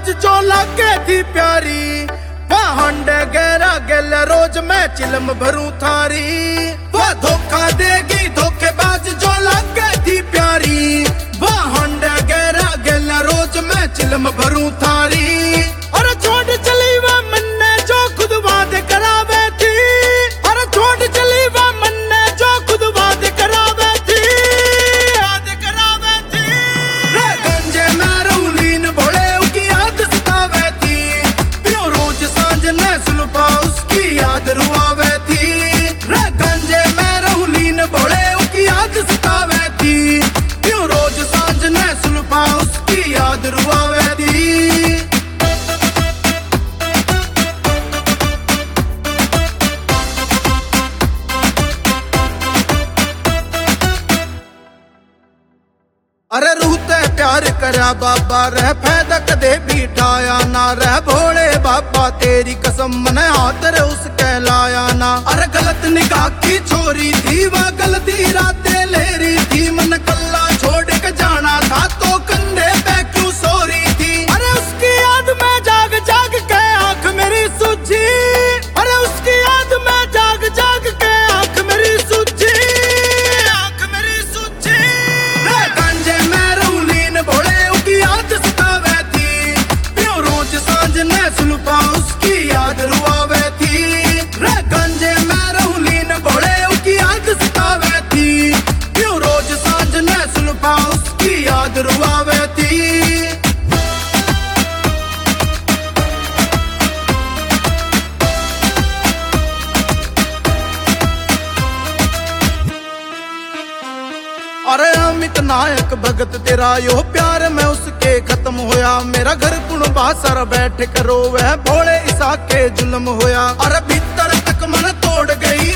बाज जो लागे थी प्यारी, हंडे गहरा गल रोज मैं चिलम भरूं थारी। वह धोखा देगी धोखेबाज जो लागे थी प्यारी, वह हंडे गहरा गल रोज मैं चिलम भरूं थारी। और छोड़ चली वह मन्ने जो खुद वादे करावे थी, और छोड़ चली वह मन्ने जो खुद वादे करावे थी, वादे करावे थी। रे गंजे में रौलीन भोले उसकी याद सतावे थी, पियो रोज सांझ ने सुलभा उसकी याद रुआवे थी। रे गंजे में रौलीन भोले उसकी याद सतावे थी, पियो रोज सांझ ने सुलभा उसकी याद रुआवे थी। अरे रूह ते प्यार करा बाबा, रह फायदा कदे भी ठाया ना, रह भोले बाबा तेरी कसम मने हाथ रे उसके लाया ना। अरे गलत निगाह की छोरी थी वह गलती रातें ले रही थी, मन कल्ला छोड़ के जाना था तो कंधे पे क्यों सो रही थी। अरे उसकी याद में जाग जाग के आंख मेरी सूझी, अरे उसकी याद में जाग जाग के आंख मेरी सूझी, आंख मेरी सूझी। गांजे में रौलीन भोले उसकी याद सतावे थी, पियो रोज सांझ ने सुलभा उसकी याद रुआवे थी। रे गांजे में रौलीन भोले उसकी याद सतावे थी, पियो रोज सांझ ने सुलभा उसकी याद रुआवे थी। अरे अमित नायक भगत तेरा यो प्यार में उसके खत्म होया, मेरा घर कुणबा सर बैठ करो वह भोले ईसा के जुल्म होया। अरे भीतर तक मन तोड़ गई